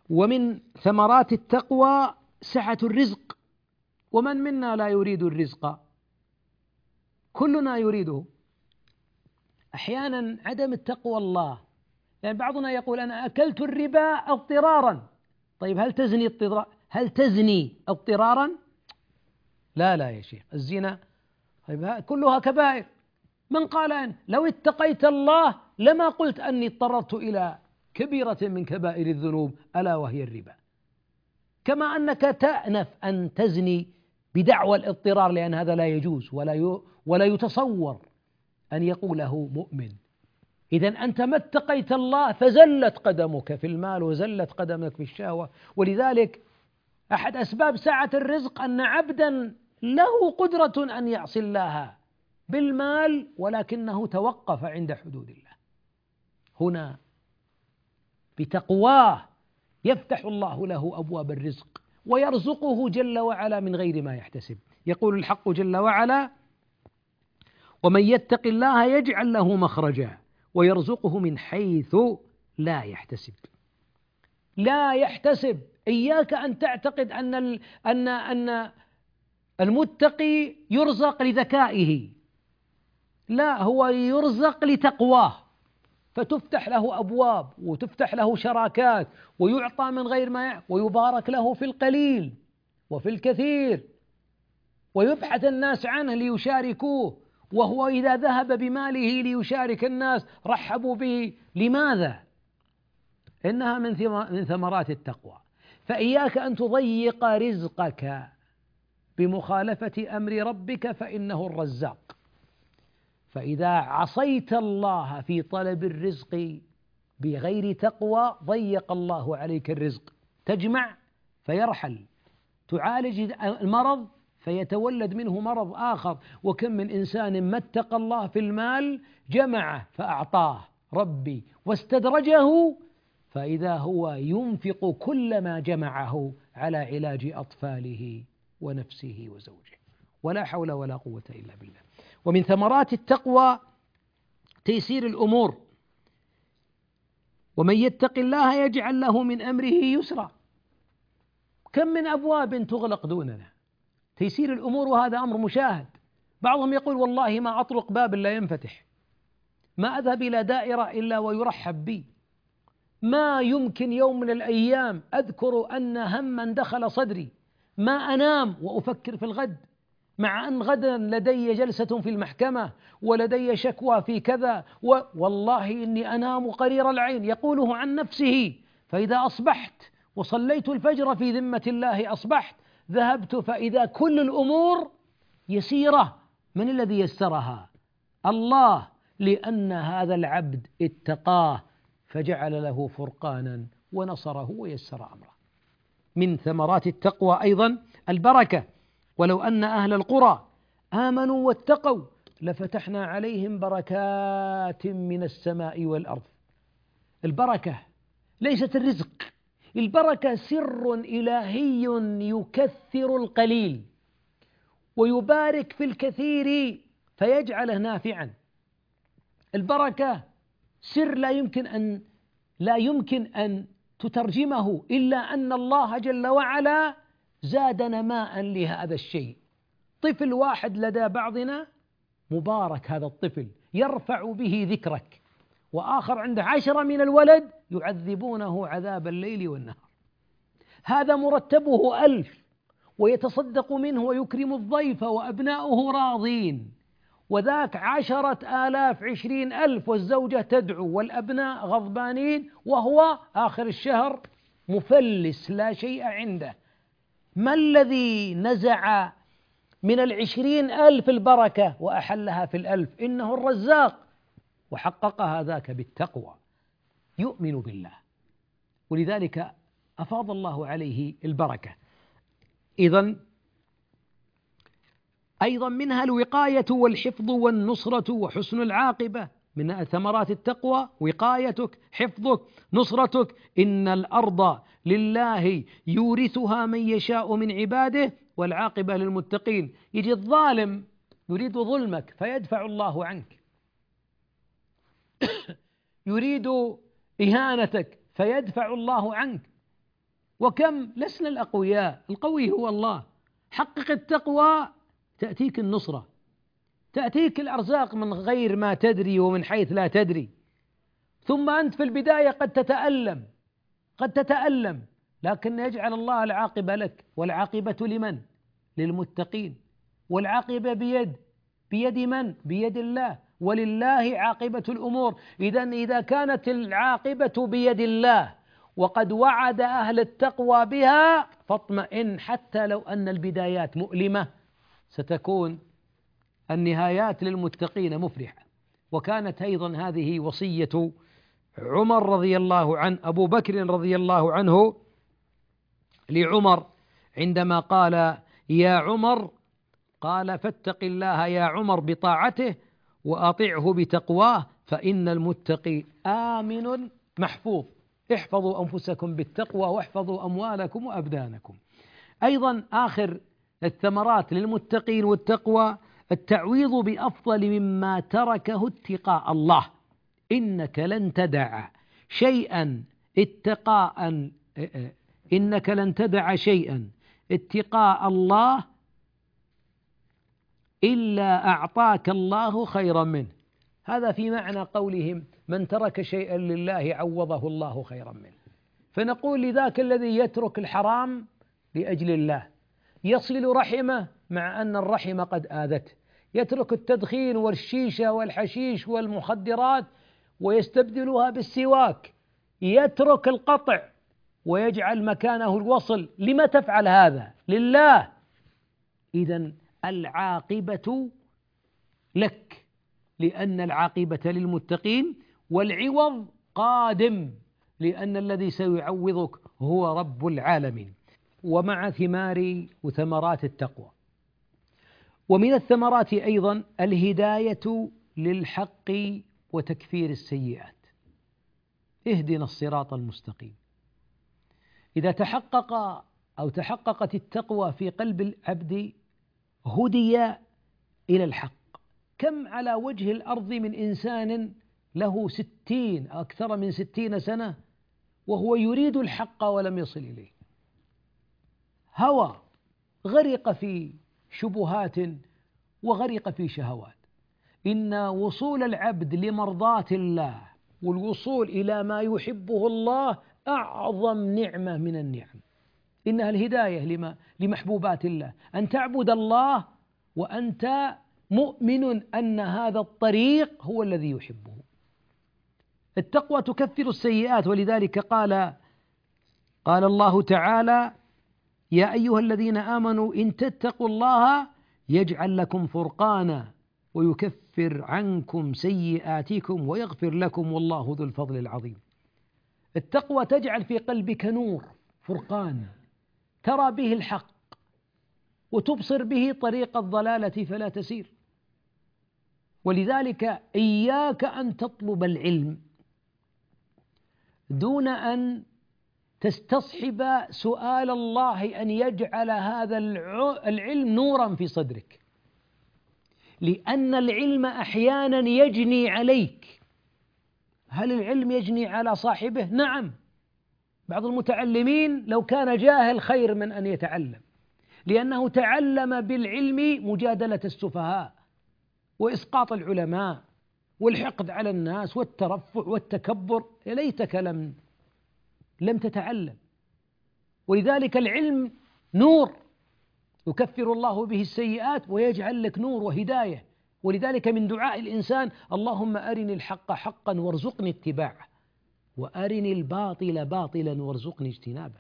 ومن ثمرات التقوى سعة الرزق، ومن منا لا يريد الرزق؟ كلنا يريده. أحيانا عدم التقوى الله، يعني بعضنا يقول أنا أكلت الربا اضطرارا. طيب هل تزني اضطرارا؟ لا يا شيخ، الزنا طيب كلها كبائر. من قال أن لو اتقيت الله لما قلت أني اضطررت إلى كبيرة من كبائر الذنوب ألا وهي الربا. كما أنك تأنف أن تزني بدعوى الاضطرار، لأن هذا لا يجوز ولا يتصور أن يقوله مؤمن. إذن أنت ما اتقيت الله فزلت قدمك في المال وزلت قدمك في الشهوة. ولذلك أحد أسباب سعة الرزق أن عبدا له قدرة أن يعصي الله بالمال ولكنه توقف عند حدود الله. هنا بتقواه يفتح الله له أبواب الرزق ويرزقه جل وعلا من غير ما يحتسب. يقول الحق جل وعلا: ومن يتق الله يجعل له مخرجا ويرزقه من حيث لا يحتسب. لا يحتسب. إياك أن تعتقد أن المتقي يرزق لذكائه، لا، هو يرزق لتقواه، فتفتح له أبواب وتفتح له شراكات ويعطى من غير ما ويبارك له في القليل وفي الكثير، ويبحث الناس عنه ليشاركوه، وهو إذا ذهب بماله ليشارك الناس رحبوا به. لماذا؟ إنها من ثمرات التقوى. فإياك أن تضيق رزقك بمخالفة أمر ربك فإنه الرزاق. فإذا عصيت الله في طلب الرزق بغير تقوى ضيق الله عليك الرزق. تجمع فيرحل، تعالج المرض فيتولد منه مرض آخر. وكم من إنسان ما اتقى الله في المال جمعه فأعطاه ربي واستدرجه، فإذا هو ينفق كل ما جمعه على علاج أطفاله ونفسه وزوجه، ولا حول ولا قوة إلا بالله. ومن ثمرات التقوى تيسير الأمور. ومن يتق الله يجعل له من أمره يسرا. كم من أبواب تغلق دوننا، تيسير الأمور، وهذا أمر مشاهد. بعضهم يقول والله ما أطرق باب إلا ينفتح، ما أذهب إلى دائرة إلا ويرحب بي، ما يمكن يوم من الأيام أذكر أن هما دخل صدري ما أنام وأفكر في الغد، مع أن غدا لدي جلسة في المحكمة ولدي شكوى في كذا، والله إني أنام قرير العين يقوله عن نفسه. فإذا أصبحت وصليت الفجر في ذمة الله أصبحت، ذهبت فإذا كل الأمور يسيرة. من الذي يسرها؟ الله، لأن هذا العبد اتقاه فجعل له فرقانا ونصره ويسر أمره. من ثمرات التقوى أيضا البركة. ولو أن أهل القرى آمنوا واتقوا لفتحنا عليهم بركات من السماء والأرض. البركة ليست الرزق، البركة سر إلهي يكثر القليل ويبارك في الكثير فيجعله نافعا. البركة سر لا يمكن أن تترجمه إلا أن الله جل وعلا زاد نماء لهذا الشيء. طفل واحد لدى بعضنا مبارك، هذا الطفل يرفع به ذكرك، وآخر عنده 10 من الولد يعذبونه عذاب الليل والنهار. هذا مرتبه 1000 ويتصدق منه ويكرم الضيف وأبناؤه راضين، وذاك 10,000 20,000 والزوجة تدعو والأبناء غضبانين وهو آخر الشهر مفلس لا شيء عنده. ما الذي نزع من 20,000 البركة وأحلها في 1,000؟ إنه الرزاق، وحققها ذاك بالتقوى، يؤمن بالله، ولذلك أفاض الله عليه البركة. أيضا منها الوقاية والحفظ والنصرة وحسن العاقبة. من ثمرات التقوى وقايتك، حفظك، نصرتك. إن الأرض لله يورثها من يشاء من عباده والعاقبة للمتقين. يجي الظالم يريد ظلمك فيدفع الله عنك، يريد إهانتك فيدفع الله عنك. وكم لسنا الأقوياء، القوي هو الله. حقق التقوى تأتيك النصرة، تأتيك الأرزاق من غير ما تدري ومن حيث لا تدري. ثم أنت في البداية قد تتألم، لكن يجعل الله العاقبة لك، والعاقبة لمن؟ للمتقين. والعاقبة بيد من؟ بيد الله، ولله عاقبة الأمور. إذا كانت العاقبة بيد الله وقد وعد أهل التقوى بها فاطمئن، حتى لو أن البدايات مؤلمة ستكون النهايات للمتقين مفرحة. وكانت أيضا هذه وصية عمر رضي الله عنه، أبو بكر رضي الله عنه لعمر عندما قال يا عمر، قال فاتق الله يا عمر بطاعته وأطعه بتقواه فإن المتقي آمن محفوظ. احفظوا أنفسكم بالتقوى واحفظوا أموالكم وأبدانكم. أيضا آخر الثمرات للمتقين والتقوى التعويض بأفضل مما تركه اتقاء الله. إنك لن تدع شيئا اتقاء الله إلا أعطاك الله خيرا منه. هذا في معنى قولهم من ترك شيئا لله عوضه الله خيرا منه. فنقول لذاك الذي يترك الحرام لأجل الله، يصل رحمه مع أن الرحم قد آذته، يترك التدخين والشيشة والحشيش والمخدرات ويستبدلها بالسواك، يترك القطع ويجعل مكانه الوصل. لما تفعل هذا؟ لله. إذن العاقبة لك، لأن العاقبة للمتقين، والعوض قادم لأن الذي سيعوضك هو رب العالمين. ومع ثمار وثمرات التقوى، ومن الثمرات أيضا الهداية للحق وتكفير السيئات. اهدنا الصراط المستقيم. إذا تحققت التقوى في قلب العبد هدي إلى الحق. كم على وجه الأرض من إنسان له 60 أكثر من 60 سنة وهو يريد الحق ولم يصل إليه، هوى، غرق في شبهات وغرق في شهوات. إن وصول العبد لمرضاة الله والوصول إلى ما يحبه الله أعظم نعمة من النعم. إنها الهداية لمحبوبات الله، أن تعبد الله وأنت مؤمن أن هذا الطريق هو الذي يحبه. التقوى تكفر السيئات، ولذلك قال الله تعالى يا أيها الذين آمنوا إن تتقوا الله يجعل لكم فرقانا ويكفر عنكم سيئاتكم ويغفر لكم والله ذو الفضل العظيم. التقوى تجعل في قلبك نور، فرقان، ترى به الحق وتبصر به طريق الضلالة فلا تسير. ولذلك إياك أن تطلب العلم دون أن تستصحب سؤال الله أن يجعل هذا العلم نورا في صدرك، لأن العلم أحيانا يجني عليك. هل العلم يجني على صاحبه؟ نعم. بعض المتعلمين لو كان جاهل خير من أن يتعلم، لأنه تعلم بالعلم مجادلة السفهاء وإسقاط العلماء والحقد على الناس والترفع والتكبر. ليتك لم تتعلم. ولذلك العلم نور يكفر الله به السيئات ويجعل لك نور وهداية. ولذلك من دعاء الإنسان اللهم أرني الحق حقا وارزقني اتباعه وأرني الباطل باطلا وارزقني اجتنابه.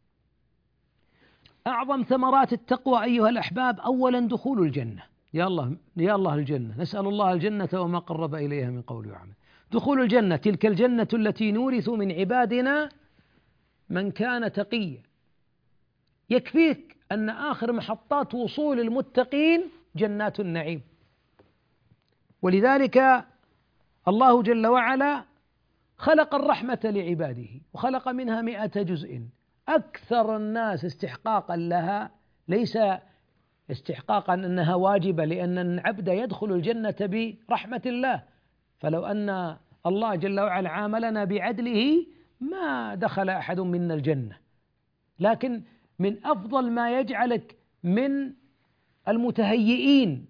أعظم ثمرات التقوى أيها الأحباب أولا دخول الجنة. يا الله الجنة، نسأل الله الجنة وما قرب إليها من قول وعمل. دخول الجنة، تلك الجنة التي نورث من عبادنا من كان تقيا. يكفيك أن آخر محطات وصول المتقين جنات النعيم. ولذلك الله جل وعلا خلق الرحمة لعباده وخلق منها 100 جزء. أكثر الناس استحقاقا لها ليس استحقاقا أنها واجبة، لأن العبد يدخل الجنة برحمة الله. فلو أن الله جل وعلا عاملنا بعدله ما دخل أحد منا الجنة. لكن من أفضل ما يجعلك من المتهيئين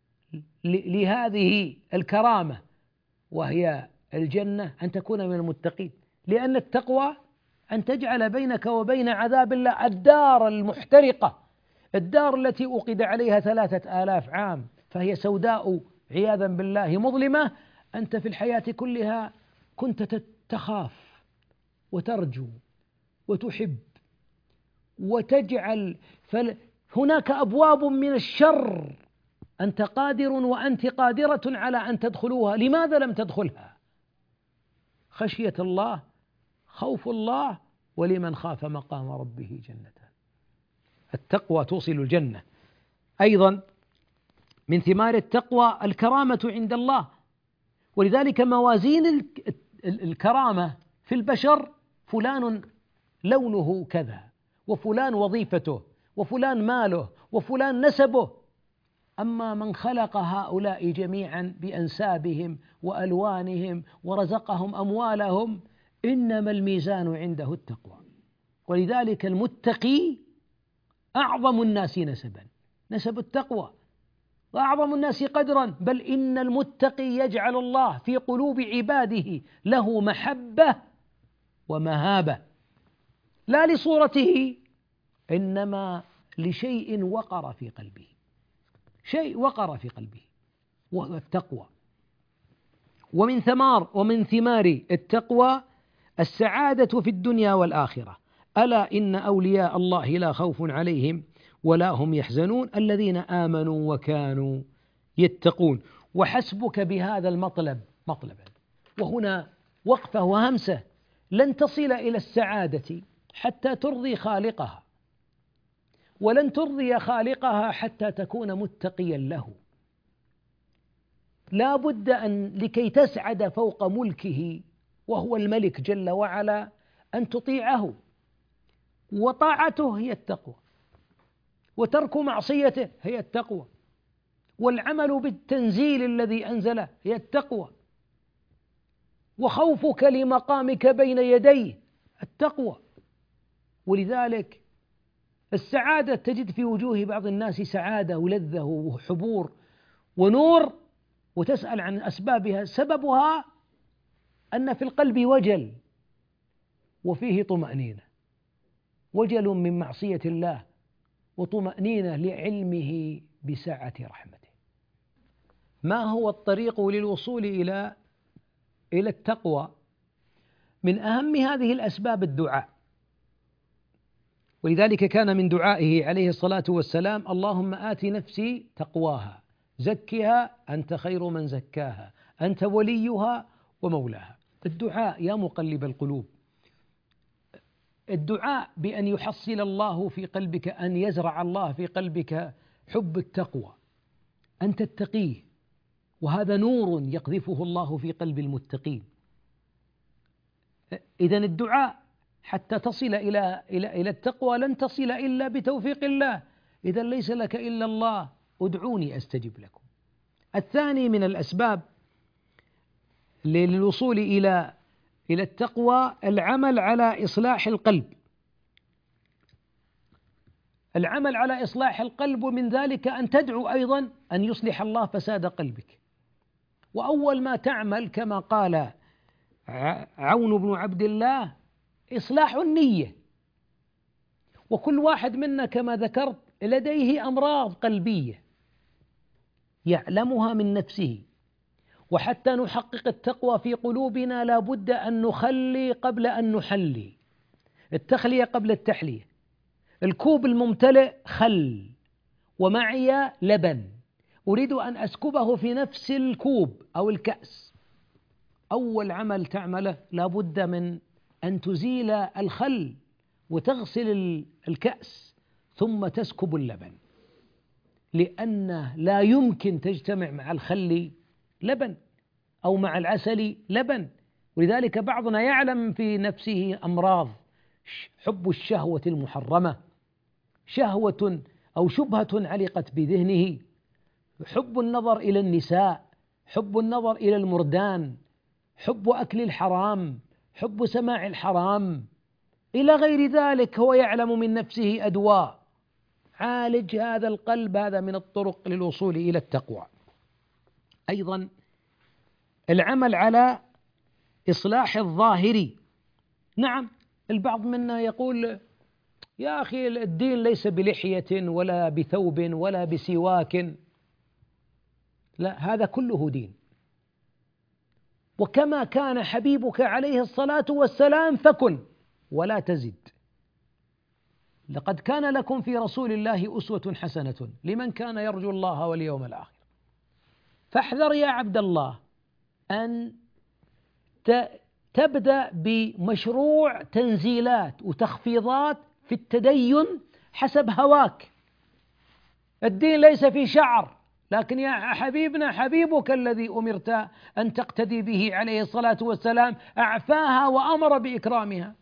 لهذه الكرامة وهي الجنة أن تكون من المتقين، لأن التقوى أن تجعل بينك وبين عذاب الله الدار المحترقة، الدار التي أوقد عليها 3000 عام فهي سوداء عياذا بالله مظلمة. أنت في الحياة كلها كنت تخاف وترجو وتحب وتجعل، فهناك أبواب من الشر أنت قادر وأنت قادرة على أن تدخلوها، لماذا لم تدخلها؟ خشية الله، خوف الله، ولمن خاف مقام ربه جنتان. التقوى توصل الجنة. أيضا من ثمار التقوى الكرامة عند الله، ولذلك موازين الكرامة في البشر فلان لونه كذا، وفلان وظيفته، وفلان ماله، وفلان نسبه. أما من خلق هؤلاء جميعا بأنسابهم وألوانهم ورزقهم أموالهم، إنما الميزان عنده التقوى. ولذلك المتقي أعظم الناس نسبا، نسب التقوى، وأعظم الناس قدرا، بل إن المتقي يجعل الله في قلوب عباده له محبة ومهابة، لا لصورته إنما لشيء وقر في قلبه، شيء وقر في قلبه وهو التقوى. ومن ثمار التقوى السعادة في الدنيا والآخرة. ألا إن أولياء الله لا خوف عليهم ولا هم يحزنون الذين آمنوا وكانوا يتقون. وحسبك بهذا المطلب مطلبا، وهنا وقفة وهمسة، لن تصل إلى السعادة حتى ترضي خالقها، ولن ترضي خالقها حتى تكون متقيا له. لا بد أن لكي تسعد فوق ملكه وهو الملك جل وعلا أن تطيعه، وطاعته هي التقوى، وترك معصيته هي التقوى، والعمل بالتنزيل الذي أنزله هي التقوى، وخوفك لمقامك بين يديه التقوى. ولذلك السعادة تجد في وجوه بعض الناس سعادة ولذة وحبور ونور، وتسأل عن أسبابها، سببها أن في القلب وجل وفيه طمأنينة، وجل من معصية الله وطمأنينة لعلمه بسعة رحمته. ما هو الطريق للوصول إلى التقوى؟ من أهم هذه الأسباب الدعاء، ولذلك كان من دعائه عليه الصلاة والسلام: اللهم آت نفسي تقواها زكها أنت خير من زكاها أنت وليها ومولاها. الدعاء يا مقلب القلوب، الدعاء بأن يحصل الله في قلبك، أن يزرع الله في قلبك حب التقوى، أن تتقيه، وهذا نور يقذفه الله في قلب المتقين. إذن الدعاء حتى تصل إلى التقوى لن تصل إلا بتوفيق الله. إذا ليس لك إلا الله، ادعوني أستجب لكم. الثاني من الأسباب للوصول إلى التقوى العمل على إصلاح القلب. العمل على إصلاح القلب، ومن ذلك أن تدعو أيضا أن يصلح الله فساد قلبك. وأول ما تعمل كما قال عون بن عبد الله إصلاح النية. وكل واحد منا كما ذكرت لديه أمراض قلبية يعلمها من نفسه، وحتى نحقق التقوى في قلوبنا لا بد أن نخلي قبل أن نحلي، التخلية قبل التحلية. الكوب الممتلئ خل ومعي لبن، أريد أن أسكبه في نفس الكوب أو الكأس. أول عمل تعمله لا بد من أن تزيل الخل وتغسل الكأس ثم تسكب اللبن، لأنه لا يمكن تجتمع مع الخل لبن أو مع العسل لبن. ولذلك بعضنا يعلم في نفسه أمراض: حب الشهوة المحرمة، شهوة أو شبهة علقت بذهنه، حب النظر إلى النساء، حب النظر إلى المردان، حب أكل الحرام، حب سماع الحرام، إلى غير ذلك. هو يعلم من نفسه أدواء. عالج هذا القلب، هذا من الطرق للوصول إلى التقوى. أيضا العمل على إصلاح الظاهر. نعم، البعض منا يقول يا أخي الدين ليس بلحية ولا بثوب ولا بسواك. لا، هذا كله دين. وكما كان حبيبك عليه الصلاة والسلام فكن ولا تزد. لقد كان لكم في رسول الله أسوة حسنة لمن كان يرجو الله واليوم الآخر. فاحذر يا عبد الله أن تبدأ بمشروع تنزيلات وتخفيضات في التدين حسب هواك. الدين ليس في شعر، لكن يا حبيبنا حبيبك الذي أمرت أن تقتدي به عليه الصلاة والسلام أعفاها وأمر بإكرامها.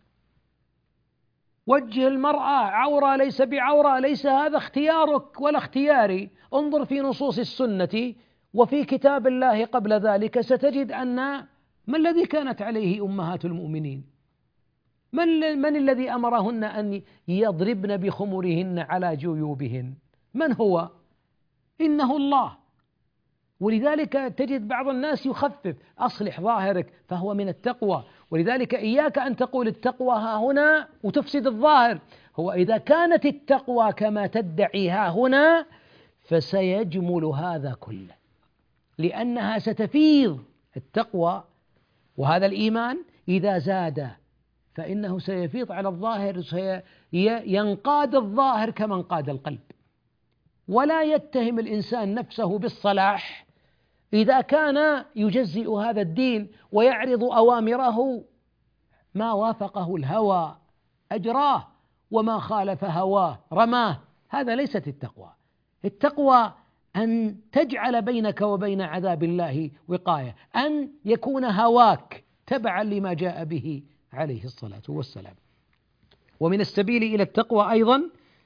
وجه المرأة عورة ليس بعورة، ليس هذا اختيارك ولا اختياري. انظر في نصوص السنة وفي كتاب الله قبل ذلك، ستجد أن ما الذي كانت عليه أمهات المؤمنين؟ من الذي أمرهن أن يضربن بخمرهن على جيوبهن؟ من هو؟ إنه الله. ولذلك تجد بعض الناس يخفف أصلح ظاهرك فهو من التقوى. ولذلك إياك أن تقول التقوى ها هنا وتفسد الظاهر. هو إذا كانت التقوى كما تدعي ها هنا فسيجمل هذا كله، لأنها ستفيض التقوى. وهذا الإيمان إذا زاد فإنه سيفيض على الظاهر، ينقاد الظاهر كما انقاد القلب. ولا يتهم الإنسان نفسه بالصلاح إذا كان يجزئ هذا الدين ويعرض أوامره، ما وافقه الهوى أجراه وما خالف هواه رماه. هذا ليست التقوى. التقوى أن تجعل بينك وبين عذاب الله وقاية، أن يكون هواك تبعا لما جاء به عليه الصلاة والسلام. ومن السبيل إلى التقوى أيضا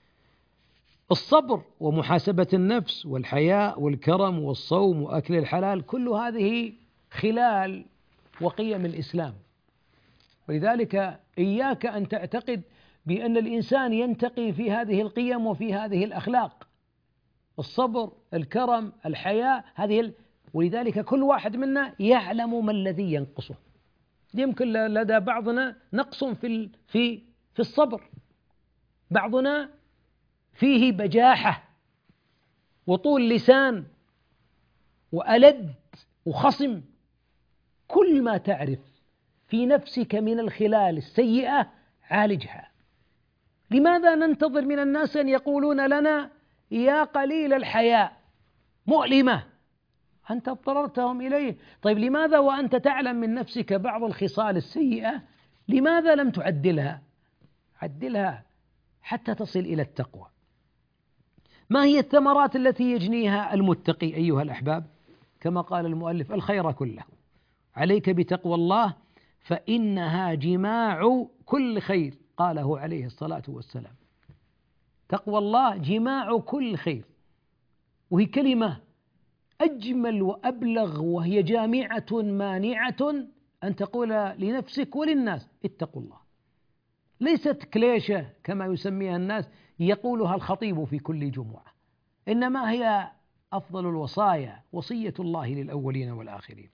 الصبر ومحاسبة النفس والحياء والكرم والصوم وأكل الحلال، كل هذه خلال وقيم الإسلام. ولذلك إياك أن تعتقد بأن الإنسان ينتقي في هذه القيم وفي هذه الأخلاق. الصبر، الكرم، الحياء، ولذلك كل واحد منا يعلم ما الذي ينقصه. يمكن لدى بعضنا نقص في الصبر، بعضنا فيه بجاحة وطول لسان وألد وخصم. كل ما تعرف في نفسك من الخلال السيئة عالجها. لماذا ننتظر من الناس أن يقولون لنا يا قليل الحياء مؤلمة؟ أنت اضطررتهم إليه. طيب لماذا وأنت تعلم من نفسك بعض الخصال السيئة لماذا لم تعدلها؟ عدلها حتى تصل إلى التقوى. ما هي الثمرات التي يجنيها المتقي أيها الأحباب؟ كما قال المؤلف الخير كله. عليك بتقوى الله فإنها جماع كل خير، قاله عليه الصلاة والسلام. تقوى الله جماع كل خير، وهي كلمة أجمل وأبلغ، وهي جامعة مانعة أن تقول لنفسك وللناس اتقوا الله. ليست كليشة كما يسميها الناس يقولها الخطيب في كل جمعة، إنما هي أفضل الوصايا، وصية الله للأولين والآخرين.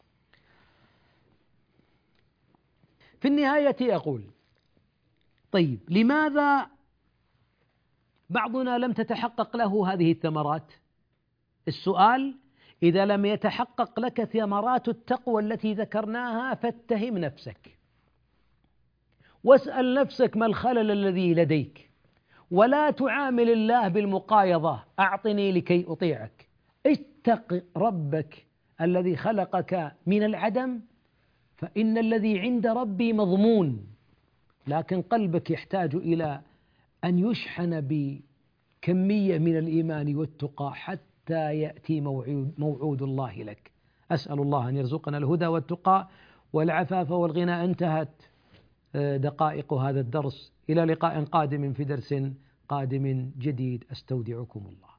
في النهاية أقول طيب لماذا بعضنا لم تتحقق له هذه الثمرات؟ السؤال: إذا لم يتحقق لك ثمرات التقوى التي ذكرناها فاتهم نفسك واسأل نفسك ما الخلل الذي لديك، ولا تعامل الله بالمقايضة أعطني لكي أطيعك. اتق ربك الذي خلقك من العدم، فإن الذي عند ربي مضمون، لكن قلبك يحتاج إلى أن يشحن بكمية من الإيمان والتقى حتى يأتي موعود الله لك. أسأل الله أن يرزقنا الهدى والتقى والعفاف والغنى. انتهت دقائق هذا الدرس، إلى لقاء قادم في درس قادم جديد، أستودعكم الله.